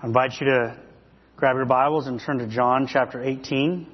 I invite you to grab your Bibles and turn to John chapter 18.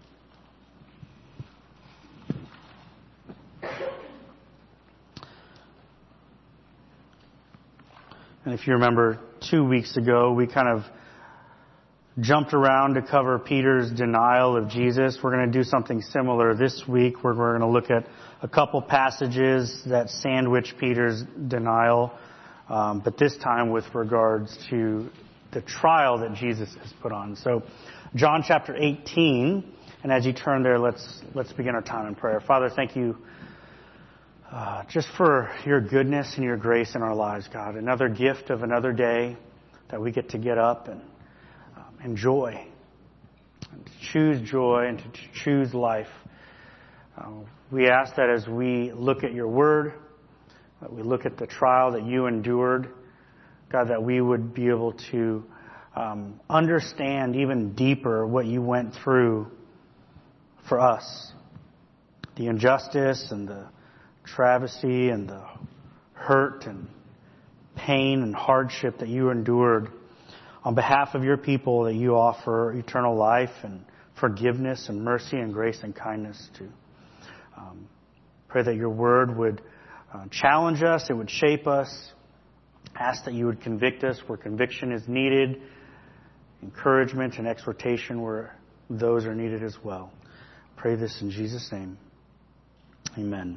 And if you remember 2 weeks ago, we kind of jumped around to cover Peter's denial of Jesus. We're going to do something similar this week, where we're going to look at a couple passages that sandwich Peter's denial, but this time with regards to the trial that Jesus has put on. So, John chapter 18, and as you turn there, let's begin our time in prayer. Father, thank you just for your goodness and your grace in our lives, God. Another gift of another day that we get to get up and enjoy, and to choose joy and to choose life. We ask that as we look at your word, that we look at the trial that you endured, God, that we would be able to understand even deeper what you went through for us. The injustice and the travesty and the hurt and pain and hardship that you endured on behalf of your people, that you offer eternal life and forgiveness and mercy and grace and kindness to. Pray that your word would challenge us, it would shape us. Ask that you would convict us where conviction is needed, encouragement and exhortation where those are needed as well. Pray this in Jesus' name. Amen.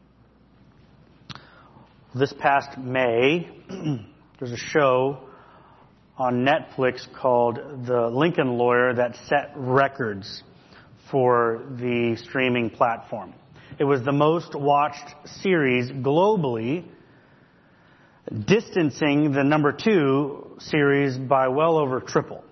This past May, there's a show on Netflix called The Lincoln Lawyer that set records for the streaming platform. It was the most watched series globally, distancing the number 2 series by well over triple.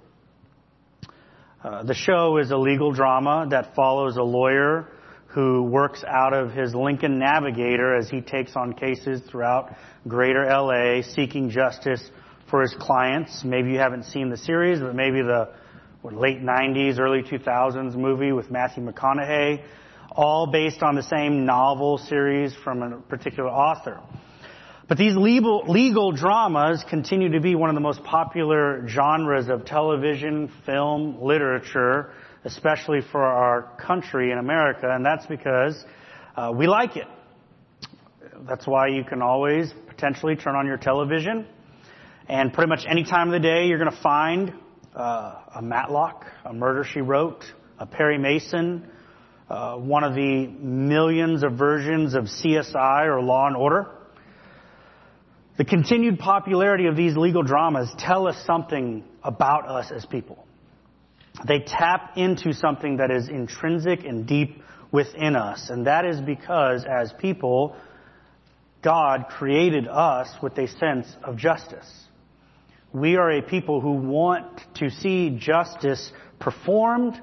The show is a legal drama that follows a lawyer who works out of his Lincoln Navigator as he takes on cases throughout greater LA seeking justice for his clients. Maybe you haven't seen the series, but maybe the late 90s, early 2000s movie with Matthew McConaughey, all based on the same novel series from a particular author. But these legal dramas continue to be one of the most popular genres of television, film, literature, especially for our country in America, and that's because we like it. That's why you can always potentially turn on your television, and pretty much any time of the day you're going to find a Matlock, a Murder, She Wrote, a Perry Mason, one of the millions of versions of CSI or Law and Order. The continued popularity of these legal dramas tell us something about us as people. They tap into something that is intrinsic and deep within us. And that is because, as people, God created us with a sense of justice. We are a people who want to see justice performed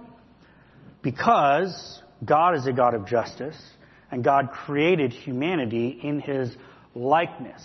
because God is a God of justice, and God created humanity in His likeness.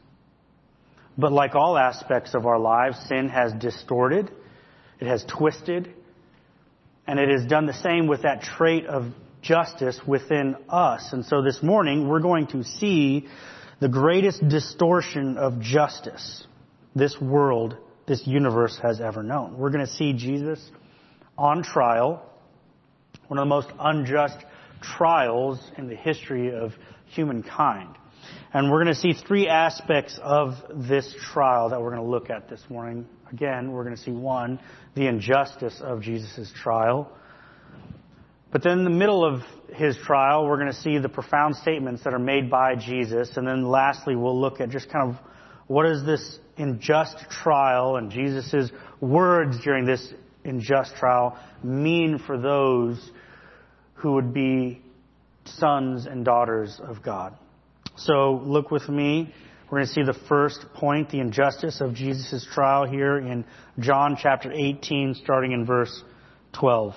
But like all aspects of our lives, sin has distorted, it has twisted, and it has done the same with that trait of justice within us. And so this morning, we're going to see the greatest distortion of justice this world, this universe has ever known. We're going to see Jesus on trial, one of the most unjust trials in the history of humankind. And we're going to see 3 aspects of this trial that we're going to look at this morning. Again, we're going to see 1, the injustice of Jesus' trial. But then in the middle of his trial, we're going to see the profound statements that are made by Jesus. And then lastly, we'll look at just kind of what does this unjust trial and Jesus' words during this unjust trial mean for those who would be sons and daughters of God. So look with me. We're going to see the first point, the injustice of Jesus' trial, here in John chapter 18, starting in verse 12.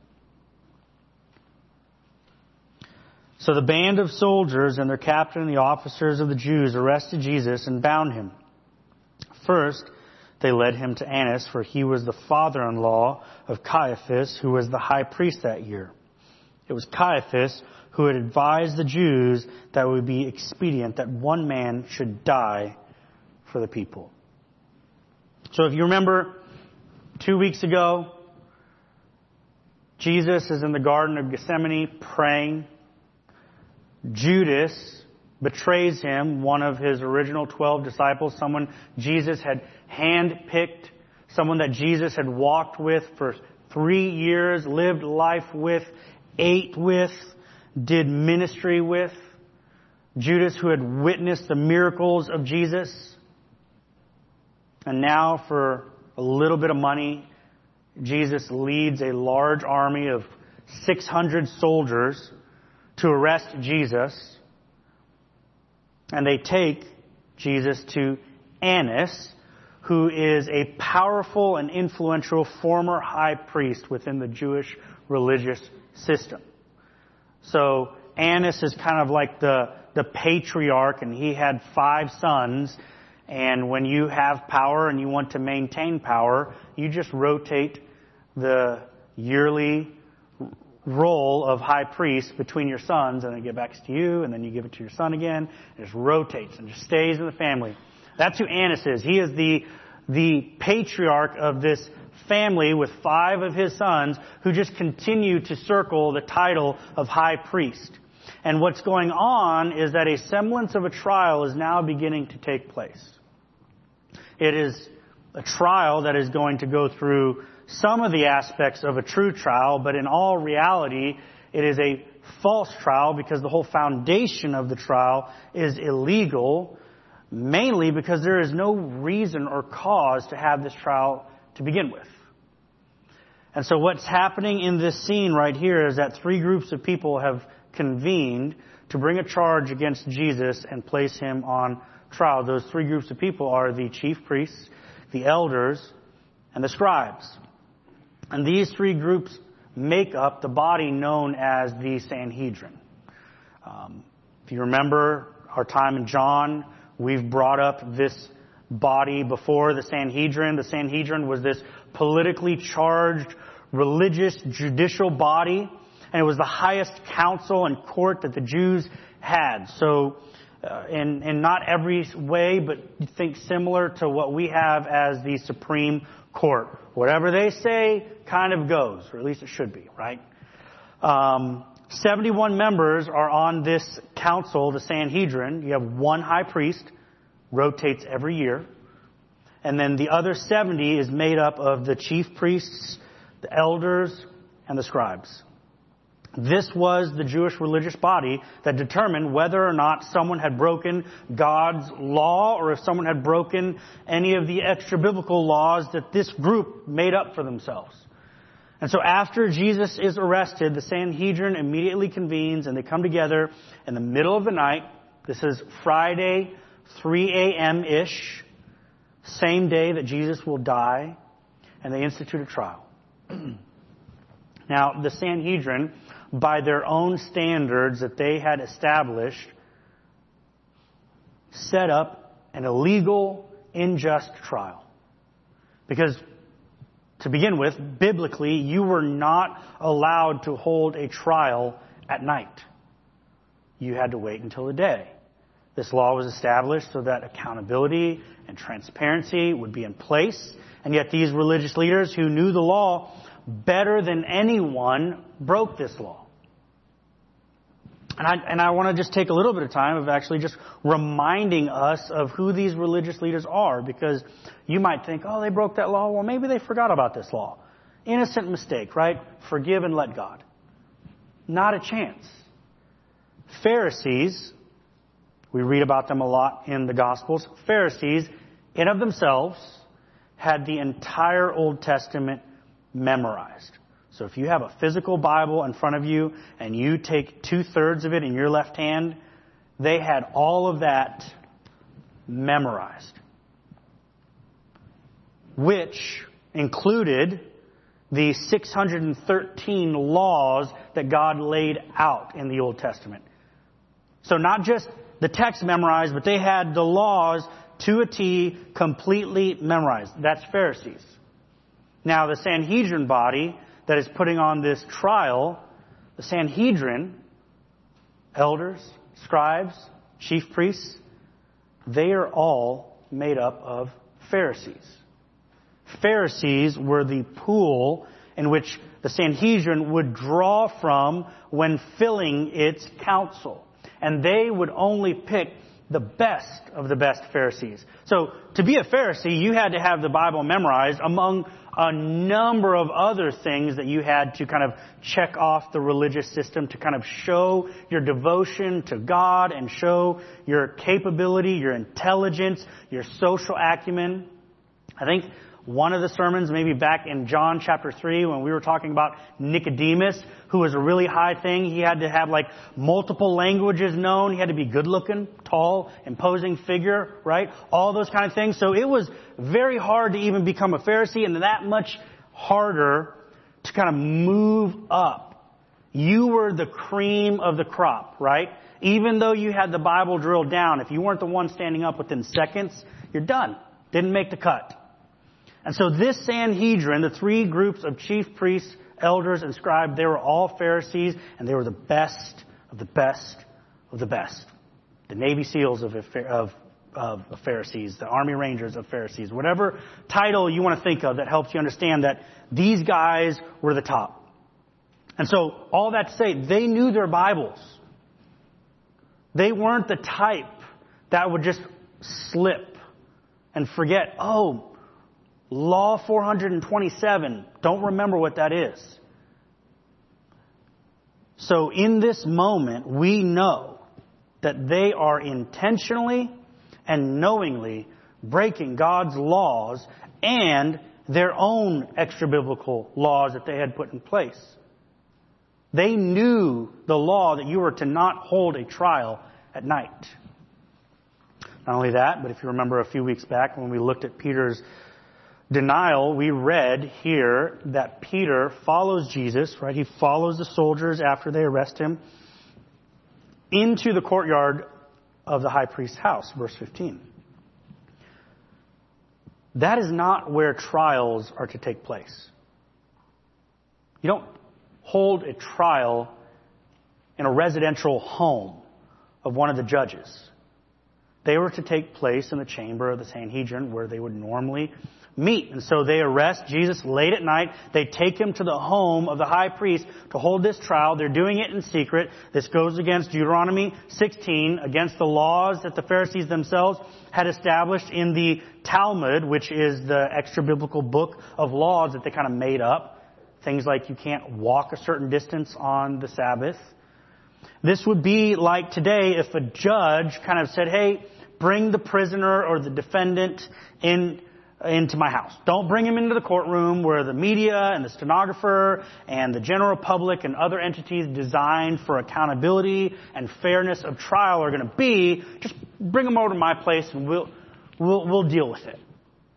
So the band of soldiers and their captain and the officers of the Jews arrested Jesus and bound him. First, they led him to Annas, for he was the father-in-law of Caiaphas, who was the high priest that year. It was Caiaphas who had advised the Jews that it would be expedient that one man should die for the people. So if you remember 2 weeks ago, Jesus is in the Garden of Gethsemane praying. Judas betrays him, one of his original 12 disciples, someone Jesus had handpicked, someone that Jesus had walked with for 3 years, lived life with, ate with, did ministry with. Judas, who had witnessed the miracles of Jesus. And now, for a little bit of money, Jesus leads a large army of 600 soldiers to arrest Jesus. And they take Jesus to Annas, who is a powerful and influential former high priest within the Jewish religious system. So Annas is kind of like the patriarch, and he had 5 sons. And when you have power and you want to maintain power, you just rotate the yearly role of high priest between your sons, and then it gets back to you, and then you give it to your son again. It just rotates and just stays in the family. That's who Annas is. He is the patriarch of this family with 5 of his sons who just continue to circle the title of high priest. And what's going on is that a semblance of a trial is now beginning to take place. It is a trial that is going to go through some of the aspects of a true trial, but in all reality, it is a false trial because the whole foundation of the trial is illegal, mainly because there is no reason or cause to have this trial to begin with. And so what's happening in this scene right here is that 3 groups of people have convened to bring a charge against Jesus and place him on trial. Those 3 groups of people are the chief priests, the elders, and the scribes. And these 3 groups make up the body known as the Sanhedrin. If you remember our time in John, we've brought up this body before, the Sanhedrin. The Sanhedrin was this politically charged, religious, judicial body, and it was the highest council and court that the Jews had. So, in not every way, but you think similar to what we have as the Supreme Court. Whatever they say kind of goes, or at least it should be, right? 71 members are on this council, the Sanhedrin. You have 1 high priest, rotates every year. And then the other 70 is made up of the chief priests, the elders, and the scribes. This was the Jewish religious body that determined whether or not someone had broken God's law or if someone had broken any of the extra biblical laws that this group made up for themselves. And so after Jesus is arrested, the Sanhedrin immediately convenes and they come together in the middle of the night. This is Friday, 3 a.m.-ish, same day that Jesus will die, and they institute a trial. Now, the Sanhedrin, by their own standards that they had established, set up an illegal, unjust trial. Because, to begin with, biblically, you were not allowed to hold a trial at night. You had to wait until the day. This law was established so that accountability and transparency would be in place. And yet these religious leaders who knew the law better than anyone broke this law. And I want to just take a little bit of time of actually just reminding us of who these religious leaders are, because you might think, oh, they broke that law. Well, maybe they forgot about this law. Innocent mistake, right? Forgive and let God. Not a chance. Pharisees, we read about them a lot in the Gospels. Pharisees, in of themselves, had the entire Old Testament memorized. So if you have a physical Bible in front of you and you take 2/3 of it in your left hand, they had all of that memorized, which included the 613 laws that God laid out in the Old Testament. So not just the text memorized, but they had the laws to a T completely memorized. That's Pharisees. Now the Sanhedrin body that is putting on this trial, the Sanhedrin, elders, scribes, chief priests, they are all made up of Pharisees. Pharisees were the pool in which the Sanhedrin would draw from when filling its council. And they would only pick the best of the best Pharisees. So to be a Pharisee, you had to have the Bible memorized among a number of other things that you had to kind of check off the religious system to kind of show your devotion to God and show your capability, your intelligence, your social acumen. I think one of the sermons, maybe back in John chapter 3, when we were talking about Nicodemus, who was a really high thing. He had to have like multiple languages known. He had to be good looking, tall, imposing figure, right? All those kind of things. So it was very hard to even become a Pharisee, and that much harder to kind of move up. You were the cream of the crop, right? Even though you had the Bible drilled down, if you weren't the one standing up within seconds, you're done. Didn't make the cut. And so this Sanhedrin, the three groups of chief priests, elders, and scribes, they were all Pharisees, and they were the best of the best of the best. The Navy SEALs of Pharisees, the Army Rangers of Pharisees, whatever title you want to think of that helps you understand that these guys were the top. And so, all that to say, they knew their Bibles. They weren't the type that would just slip and forget, Law 427, don't remember what that is. So in this moment, we know that they are intentionally and knowingly breaking God's laws and their own extra-biblical laws that they had put in place. They knew the law that you were to not hold a trial at night. Not only that, but if you remember a few weeks back when we looked at Peter's denial, we read here that Peter follows Jesus, right? He follows the soldiers after they arrest him into the courtyard of the high priest's house, verse 15. That is not where trials are to take place. You don't hold a trial in a residential home of one of the judges. They were to take place in the chamber of the Sanhedrin where they would normally meet. And so they arrest Jesus late at night. They take him to the home of the high priest to hold this trial. They're doing it in secret. This goes against Deuteronomy 16, against the laws that the Pharisees themselves had established in the Talmud, which is the extra-biblical book of laws that they kind of made up. Things like you can't walk a certain distance on the Sabbath. This would be like today if a judge kind of said, hey, bring the prisoner or the defendant into my house. Don't bring him into the courtroom where the media and the stenographer and the general public and other entities designed for accountability and fairness of trial are going to be. Just bring him over to my place and we'll deal with it.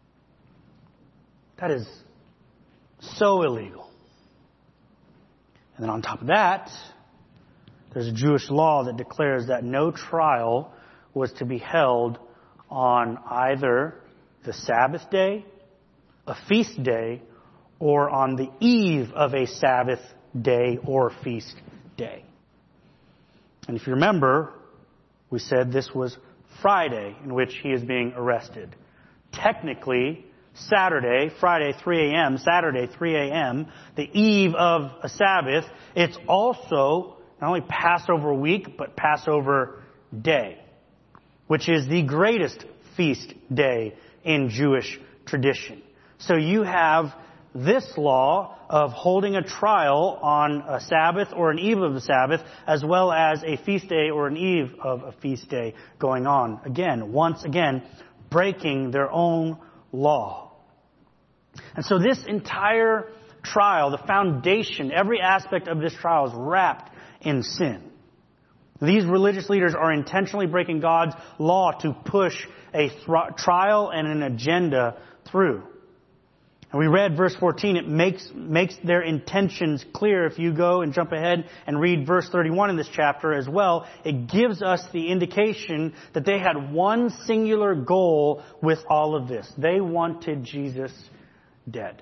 That is so illegal. And then on top of that, there's a Jewish law that declares that no trial was to be held on either the Sabbath day, a feast day, or on the eve of a Sabbath day or feast day. And if you remember, we said this was Friday in which he is being arrested. Technically, Saturday, Friday 3 a.m., Saturday 3 a.m., the eve of a Sabbath, it's also not only Passover week, but Passover day, which is the greatest feast day in Jewish tradition. So you have this law of holding a trial on a Sabbath or an eve of a Sabbath, as well as a feast day or an eve of a feast day going on. Again, once again, breaking their own law. And so this entire trial, the foundation, every aspect of this trial is wrapped in sin. These religious leaders are intentionally breaking God's law to push a trial and an agenda through. And we read verse 14. It makes their intentions clear. If you go and jump ahead and read verse 31 in this chapter as well, it gives us the indication that they had one singular goal with all of this. They wanted Jesus dead.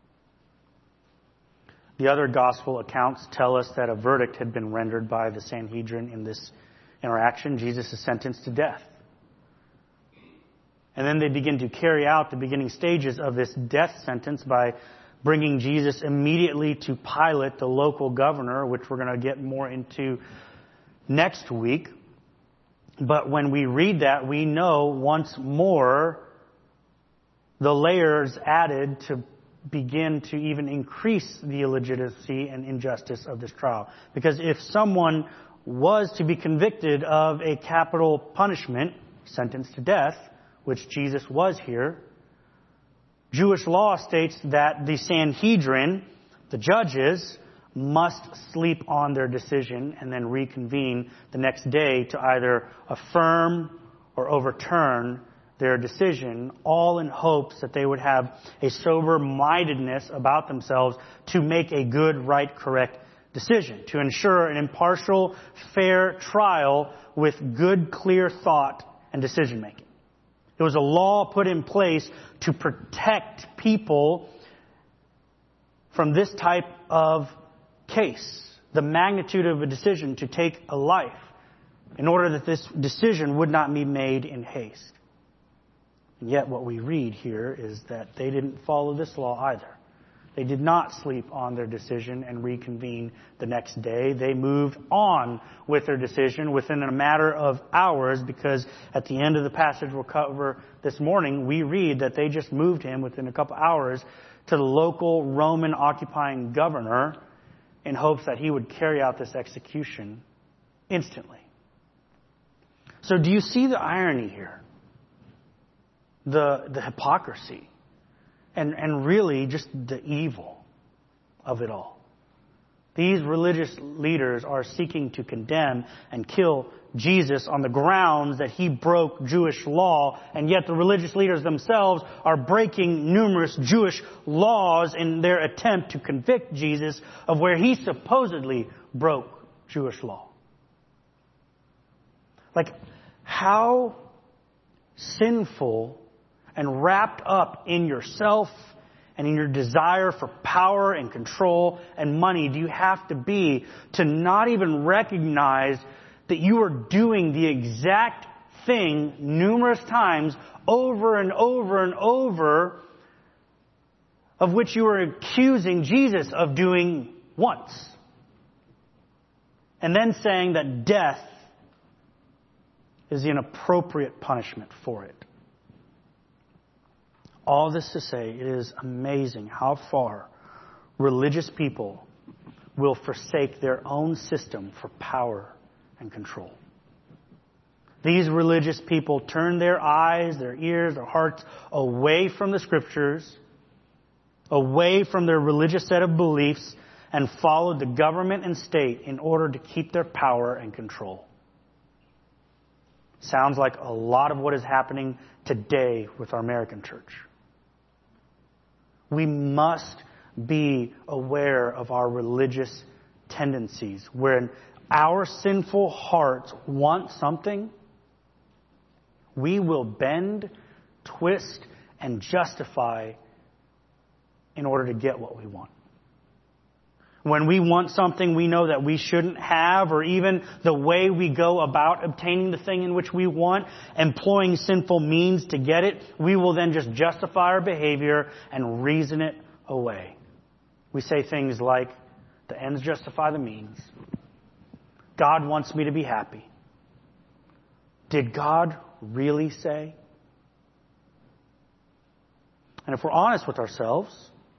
The other gospel accounts tell us that a verdict had been rendered by the Sanhedrin in this interaction. Jesus is sentenced to death. And then they begin to carry out the beginning stages of this death sentence by bringing Jesus immediately to Pilate, the local governor, which we're going to get more into next week. But when we read that, we know once more the layers added to begin to even increase the illegitimacy and injustice of this trial. Because if someone was to be convicted of a capital punishment, sentenced to death, which Jesus was here, Jewish law states that the Sanhedrin, the judges, must sleep on their decision and then reconvene the next day to either affirm or overturn their decision, all in hopes that they would have a sober-mindedness about themselves to make a good, right, correct decision, to ensure an impartial, fair trial with good, clear thought and decision-making. It was a law put in place to protect people from this type of case, the magnitude of a decision to take a life, in order that this decision would not be made in haste. And yet what we read here is that they didn't follow this law either. They did not sleep on their decision and reconvene the next day. They moved on with their decision within a matter of hours, because at the end of the passage we'll cover this morning, we read that they just moved him within a couple hours to the local Roman occupying governor in hopes that he would carry out this execution instantly. So do you see the irony here? The hypocrisy. And really just the evil of it all. These religious leaders are seeking to condemn and kill Jesus on the grounds that he broke Jewish law, and yet the religious leaders themselves are breaking numerous Jewish laws in their attempt to convict Jesus of where he supposedly broke Jewish law. Like, how sinful and wrapped up in yourself and in your desire for power and control and money do you have to be to not even recognize that you are doing the exact thing numerous times over and over and over of which you are accusing Jesus of doing once, and then saying that death is the inappropriate punishment for it? All this to say, it is amazing how far religious people will forsake their own system for power and control. These religious people turn their eyes, their ears, their hearts away from the Scriptures, away from their religious set of beliefs, and follow the government and state in order to keep their power and control. Sounds like a lot of what is happening today with our American church. We must be aware of our religious tendencies. When our sinful hearts want something, we will bend, twist, and justify in order to get what we want. When we want something we know that we shouldn't have, or even the way we go about obtaining the thing in which we want, employing sinful means to get it, we will then just justify our behavior and reason it away. We say things like, the ends justify the means. God wants me to be happy. Did God really say? And if we're honest with ourselves,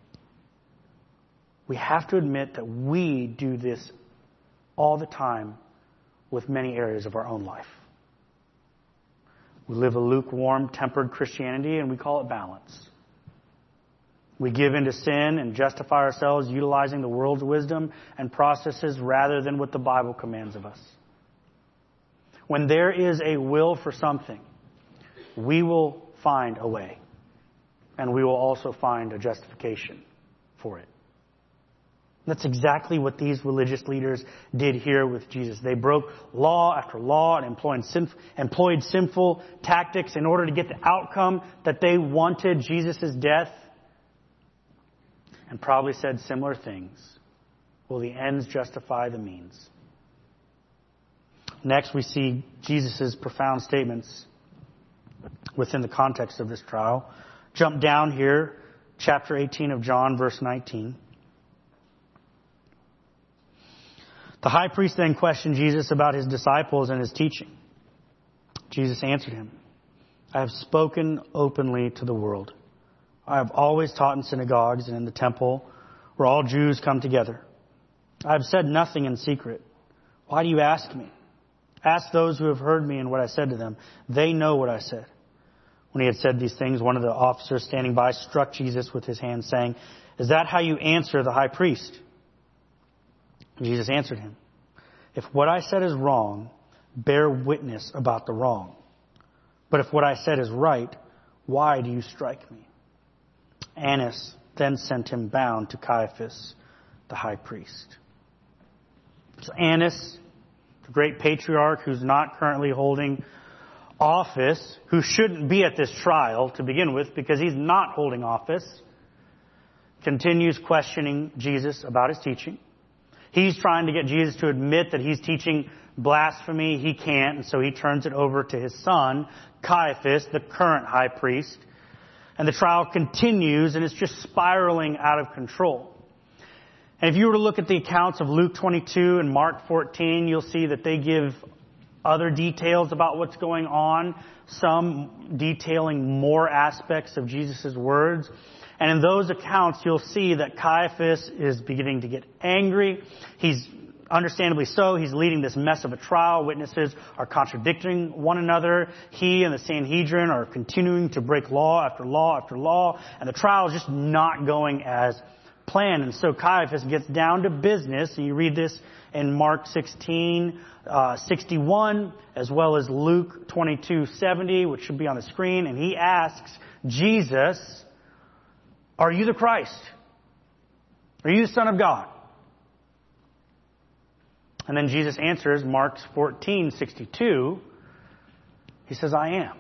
we have to admit that we do this all the time with many areas of our own life. We live a lukewarm, tempered Christianity, and we call it balance. We give in to sin and justify ourselves utilizing the world's wisdom and processes rather than what the Bible commands of us. When there is a will for something, we will find a way. And we will also find a justification for it. That's exactly what these religious leaders did here with Jesus. They broke law after law and employed sinful tactics in order to get the outcome that they wanted, Jesus' death, and probably said similar things. Will the ends justify the means? Next, we see Jesus' profound statements within the context of this trial. Jump down here, chapter 18 of John, verse 19. The high priest then questioned Jesus about his disciples and his teaching. Jesus answered him, I have spoken openly to the world. I have always taught in synagogues and in the temple where all Jews come together. I have said nothing in secret. Why do you ask me? Ask those who have heard me and what I said to them. They know what I said. When he had said these things, one of the officers standing by struck Jesus with his hand, saying, Is that how you answer the high priest? Jesus answered him, If what I said is wrong, bear witness about the wrong. But if what I said is right, why do you strike me? Annas then sent him bound to Caiaphas, the high priest. So Annas, the great patriarch who's not currently holding office, who shouldn't be at this trial to begin with because he's not holding office, continues questioning Jesus about his teaching. He's trying to get Jesus to admit that he's teaching blasphemy. He can't, and so he turns it over to his son, Caiaphas, the current high priest. And the trial continues, and it's just spiraling out of control. And if you were to look at the accounts of Luke 22 and Mark 14, you'll see that they give other details about what's going on, some detailing more aspects of Jesus' words. And in those accounts, you'll see that Caiaphas is beginning to get angry. He's understandably so. He's leading this mess of a trial. Witnesses are contradicting one another. He and the Sanhedrin are continuing to break law after law after law. And the trial is just not going as planned. And so Caiaphas gets down to business. And you read this in Mark 16:61, as well as Luke 22:70, which should be on the screen. And he asks Jesus, Are you the Christ? Are you the Son of God? And then Jesus answers, Mark 14:62. He says, I am.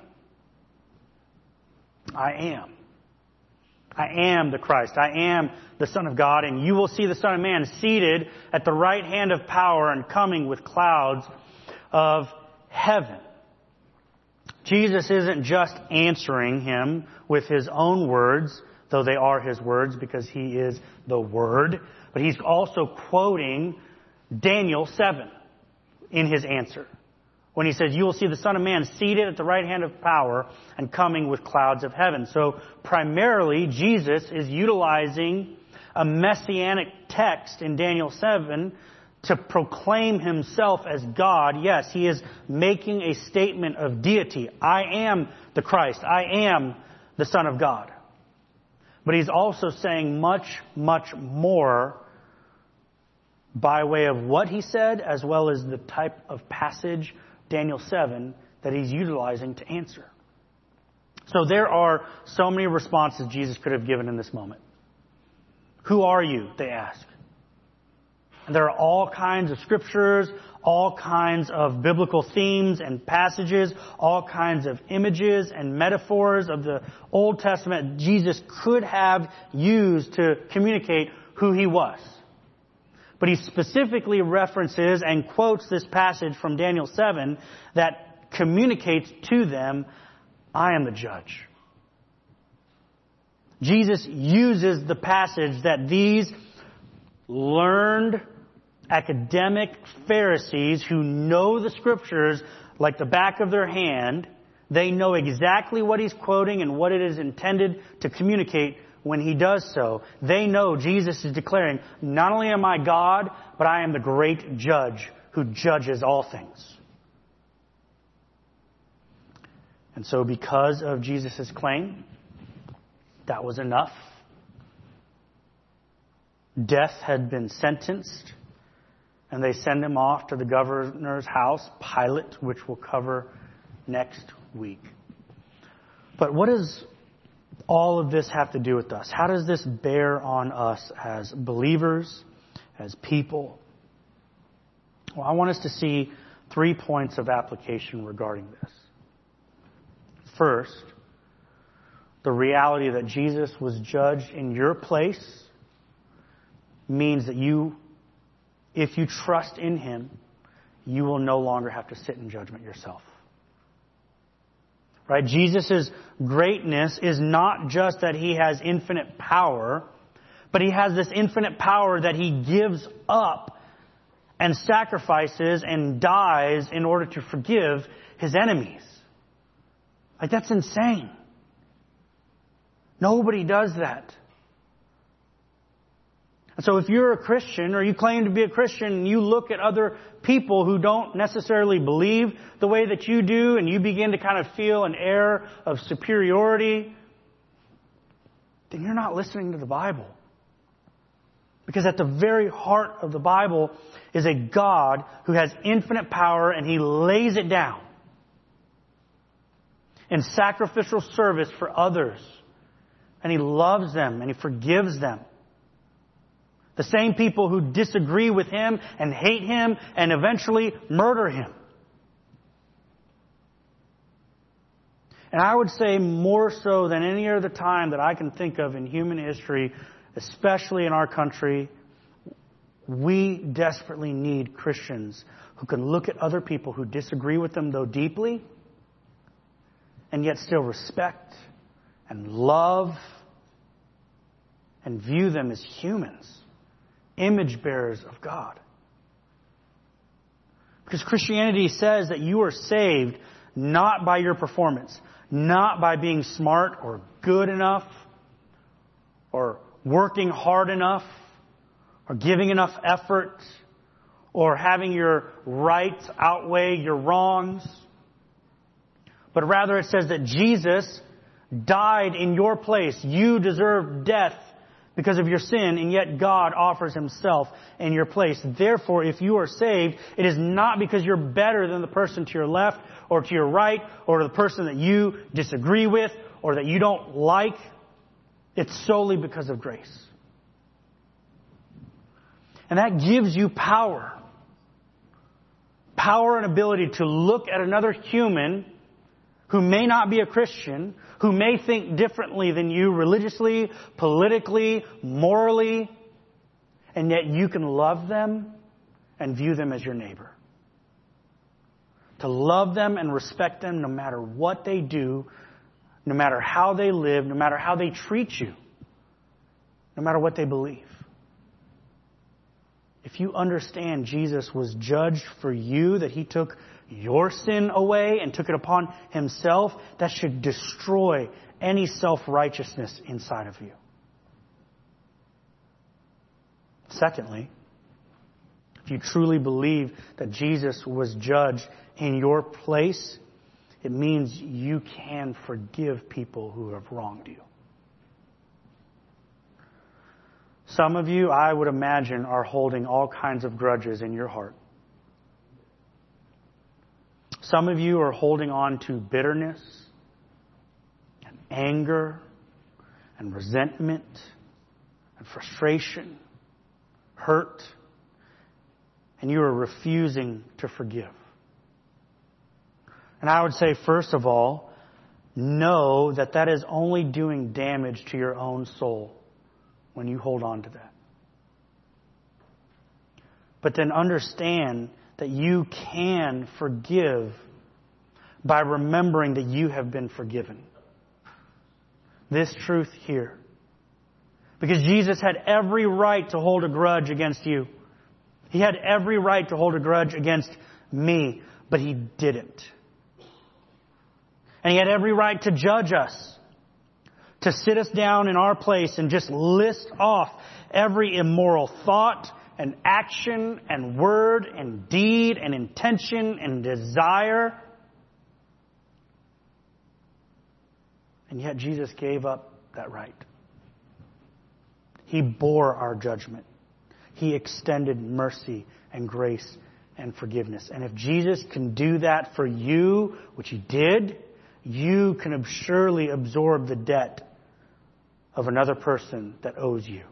I am. I am the Christ. I am the Son of God. And you will see the Son of Man seated at the right hand of power and coming with clouds of heaven. Jesus isn't just answering him with his own words, though they are his words because he is the Word, but he's also quoting Daniel 7 in his answer. When he says, you will see the Son of Man seated at the right hand of power and coming with clouds of heaven. So primarily, Jesus is utilizing a messianic text in Daniel 7 to proclaim himself as God. Yes, he is making a statement of deity. I am the Christ. I am the Son of God. But he's also saying much, much more by way of what he said, as well as the type of passage, Daniel 7, that he's utilizing to answer. So there are so many responses Jesus could have given in this moment. Who are you? They ask. And there are all kinds of scriptures, all kinds of biblical themes and passages, all kinds of images and metaphors of the Old Testament Jesus could have used to communicate who he was. But he specifically references and quotes this passage from Daniel 7 that communicates to them, I am the judge. Jesus uses the passage that these learned academic Pharisees who know the scriptures like the back of their hand, they know exactly what he's quoting and what it is intended to communicate when he does so. They know Jesus is declaring, not only am I God, but I am the great judge who judges all things. And so because of Jesus' claim, that was enough. Death had been sentenced, and they send him off to the governor's house, Pilate, which we'll cover next week. But what does all of this have to do with us? How does this bear on us as believers, as people? Well, I want us to see 3 points of application regarding this. First, the reality that Jesus was judged in your place means that if you trust in him, you will no longer have to sit in judgment yourself. Right? Jesus' greatness is not just that He has infinite power, but He has this infinite power that He gives up and sacrifices and dies in order to forgive His enemies. Like, that's insane. Nobody does that. And so if you're a Christian, or you claim to be a Christian, and you look at other people who don't necessarily believe the way that you do, and you begin to kind of feel an air of superiority, then you're not listening to the Bible. Because at the very heart of the Bible is a God who has infinite power, and He lays it down in sacrificial service for others. And He loves them, and He forgives them. The same people who disagree with Him and hate Him and eventually murder Him. And I would say more so than any other time that I can think of in human history, especially in our country, we desperately need Christians who can look at other people who disagree with them, though deeply, and yet still respect and love and view them as humans, image bearers of God. Because Christianity says that you are saved not by your performance, not by being smart or good enough or working hard enough or giving enough effort or having your rights outweigh your wrongs. But rather it says that Jesus died in your place. You deserved death because of your sin, and yet God offers Himself in your place. Therefore, if you are saved, it is not because you're better than the person to your left or to your right or the person that you disagree with or that you don't like. It's solely because of grace. And that gives you power. Power and ability to look at another human who may not be a Christian, who may think differently than you religiously, politically, morally, and yet you can love them and view them as your neighbor. To love them and respect them no matter what they do, no matter how they live, no matter how they treat you, no matter what they believe. If you understand Jesus was judged for you, that He took your sin away and took it upon Himself, that should destroy any self-righteousness inside of you. Secondly, if you truly believe that Jesus was judged in your place, it means you can forgive people who have wronged you. Some of you, I would imagine, are holding all kinds of grudges in your heart. Some of you are holding on to bitterness and anger and resentment and frustration, hurt, and you are refusing to forgive. And I would say, first of all, know that that is only doing damage to your own soul when you hold on to that. But then understand that you can forgive by remembering that you have been forgiven. This truth here. Because Jesus had every right to hold a grudge against you. He had every right to hold a grudge against me, but He didn't. And He had every right to judge us, to sit us down in our place and just list off every immoral thought and action and word and deed and intention and desire. And yet Jesus gave up that right. He bore our judgment. He extended mercy and grace and forgiveness. And if Jesus can do that for you, which He did, you can surely absorb the debt of another person that owes you.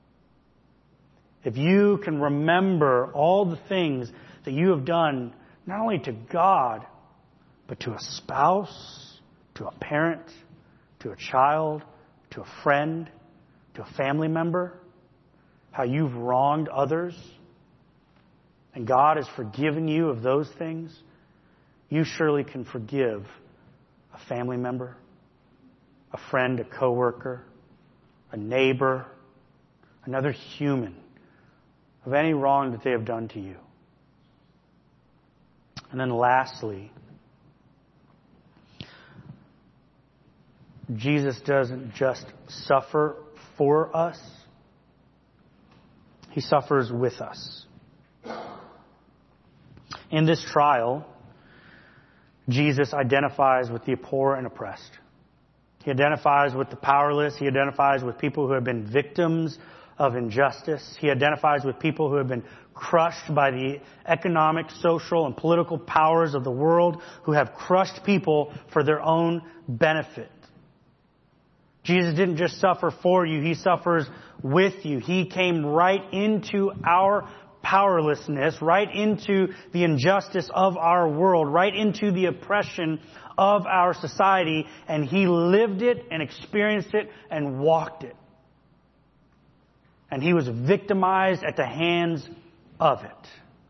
If you can remember all the things that you have done, not only to God, but to a spouse, to a parent, to a child, to a friend, to a family member, how you've wronged others, and God has forgiven you of those things, you surely can forgive a family member, a friend, a coworker, a neighbor, another human, of any wrong that they have done to you. And then lastly, Jesus doesn't just suffer for us, He suffers with us. In this trial, Jesus identifies with the poor and oppressed. He identifies with the powerless. He identifies with people who have been victims of injustice. He identifies with people who have been crushed by the economic, social, and political powers of the world, who have crushed people for their own benefit. Jesus didn't just suffer for you, He suffers with you. He came right into our powerlessness, right into the injustice of our world, right into the oppression of our society, and He lived it and experienced it and walked it. And He was victimized at the hands of it.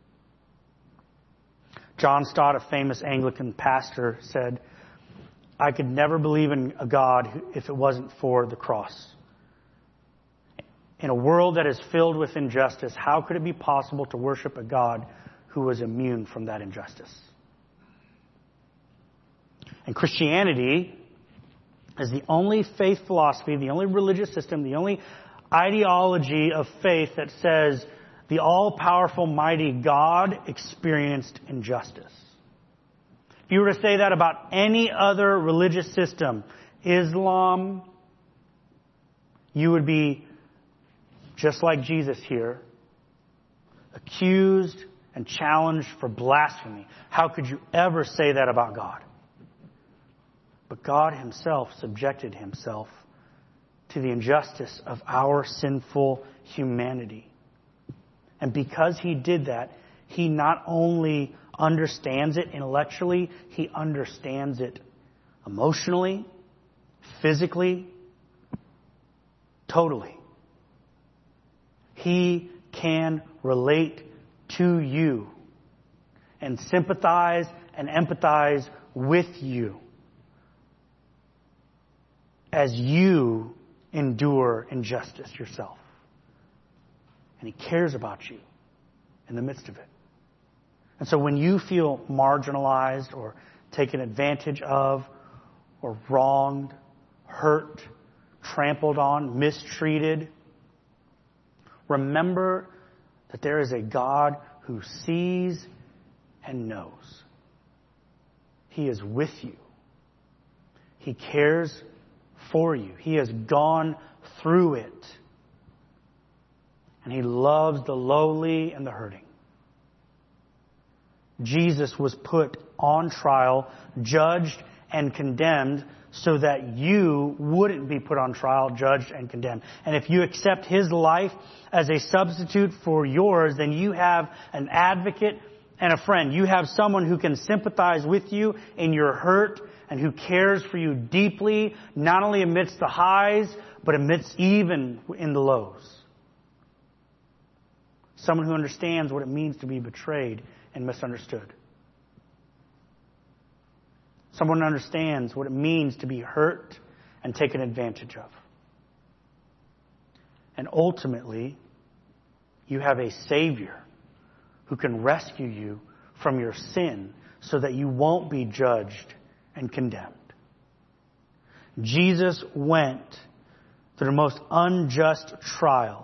John Stott, a famous Anglican pastor, said, "I could never believe in a God if it wasn't for the cross. In a world that is filled with injustice, how could it be possible to worship a God who was immune from that injustice?" And Christianity is the only faith philosophy, the only religious system, the only ideology of faith that says the all-powerful, mighty God experienced injustice. If you were to say that about any other religious system, Islam, you would be just like Jesus here, accused and challenged for blasphemy. How could you ever say that about God? But God Himself subjected Himself to the injustice of our sinful humanity. And because He did that, He not only understands it intellectually, He understands it emotionally, physically, totally. He can relate to you and sympathize and empathize with you as you endure injustice yourself. And He cares about you in the midst of it. And so when you feel marginalized or taken advantage of or wronged, hurt, trampled on, mistreated, remember that there is a God who sees and knows. He is with you. He cares for you. He has gone through it. And He loves the lowly and the hurting. Jesus was put on trial, judged and condemned so that you wouldn't be put on trial, judged and condemned. And if you accept His life as a substitute for yours, then you have an advocate and a friend. You have someone who can sympathize with you in your hurt and who cares for you deeply, not only amidst the highs, but amidst even in the lows. Someone who understands what it means to be betrayed and misunderstood. Someone who understands what it means to be hurt and taken advantage of. And ultimately, you have a Savior who can rescue you from your sin so that you won't be judged and condemned. Jesus went through the most unjust trial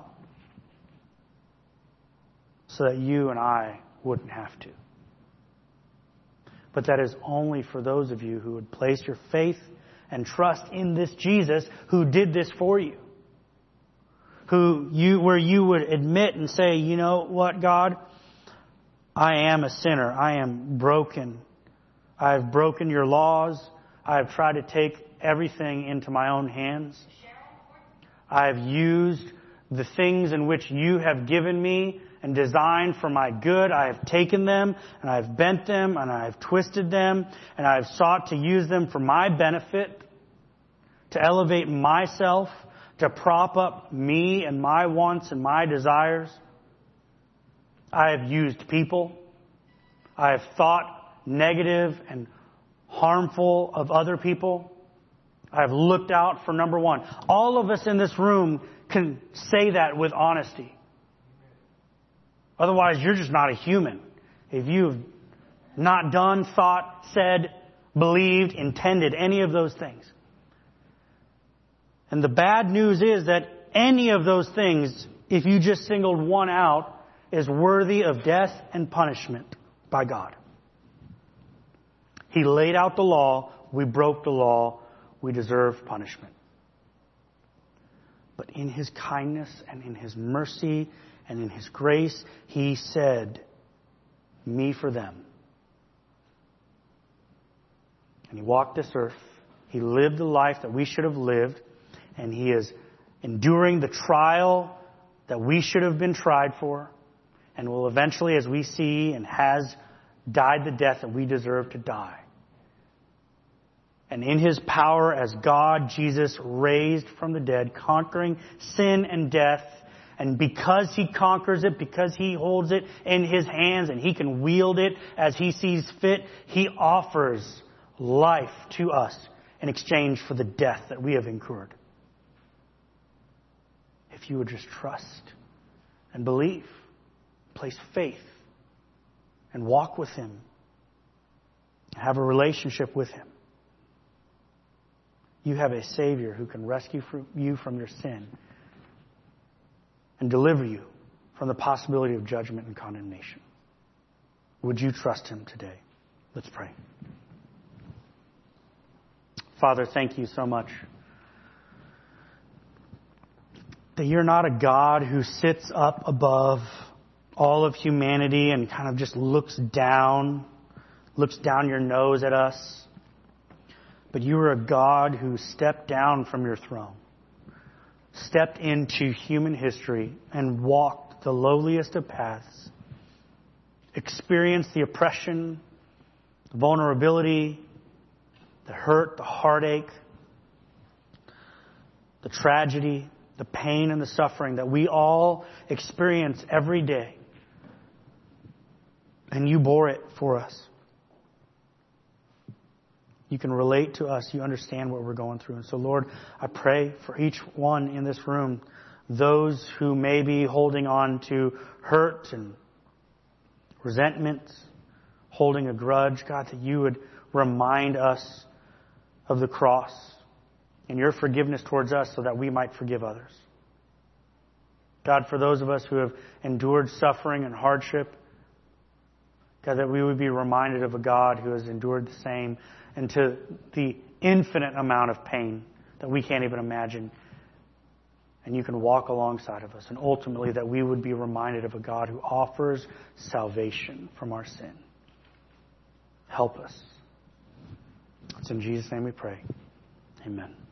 so that you and I wouldn't have to. But that is only for those of you who would place your faith and trust in this Jesus who did this for you. Where you would admit and say, you know what, God? I am a sinner. I am broken. I have broken your laws. I have tried to take everything into my own hands. I have used the things in which you have given me and designed for my good. I have taken them and I have bent them and I have twisted them and I have sought to use them for my benefit, to elevate myself, to prop up me and my wants and my desires. I have used people. I have thought negative and harmful of other people. I have looked out for number one. All of us in this room can say that with honesty. Otherwise, you're just not a human. If you've not done, thought, said, believed, intended any of those things. And the bad news is that any of those things, if you just singled one out, is worthy of death and punishment by God. He laid out the law. We broke the law. We deserve punishment. But in His kindness and in His mercy and in His grace, He said, me for them. And He walked this earth. He lived the life that we should have lived. And He is enduring the trial that we should have been tried for. And will eventually, as we see, and has died the death that we deserve to die. And in His power as God, Jesus raised from the dead, conquering sin and death. And because He conquers it, because He holds it in His hands and He can wield it as He sees fit, He offers life to us in exchange for the death that we have incurred. If you would just trust and believe, place faith, and walk with Him, and have a relationship with Him, you have a Savior who can rescue you from your sin and deliver you from the possibility of judgment and condemnation. Would you trust Him today? Let's pray. Father, thank You so much that You're not a God who sits up above all of humanity and kind of just looks down your nose at us. But You are a God who stepped down from Your throne, stepped into human history and walked the lowliest of paths, experienced the oppression, the vulnerability, the hurt, the heartache, the tragedy, the pain and the suffering that we all experience every day. And You bore it for us. You can relate to us. You understand what we're going through. And so, Lord, I pray for each one in this room, those who may be holding on to hurt and resentments, holding a grudge, God, that You would remind us of the cross and Your forgiveness towards us so that we might forgive others. God, for those of us who have endured suffering and hardship, God, that we would be reminded of a God who has endured the same and to the infinite amount of pain that we can't even imagine. And You can walk alongside of us. And ultimately that we would be reminded of a God who offers salvation from our sin. Help us. It's in Jesus' name we pray. Amen.